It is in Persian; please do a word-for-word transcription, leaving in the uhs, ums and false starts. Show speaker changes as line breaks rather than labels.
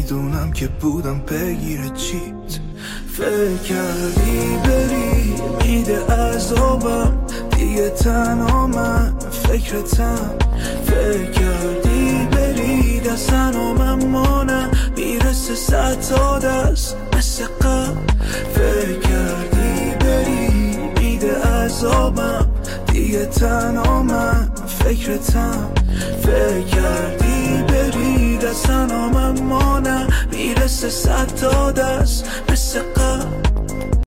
میدونم که بودم پیگیر چیت. فکر کردی بری میده عذابم، دیگه تنها من فکرتم. فکر کردی بری دستن و من مانم، میرسه صد تا دست مثل قبل. فکر کردی بری میده عذابم، دیگه تنها من فکرتم. فکر کردی بری دستن و من مانم، میرسه صد تا دست مثل قبل.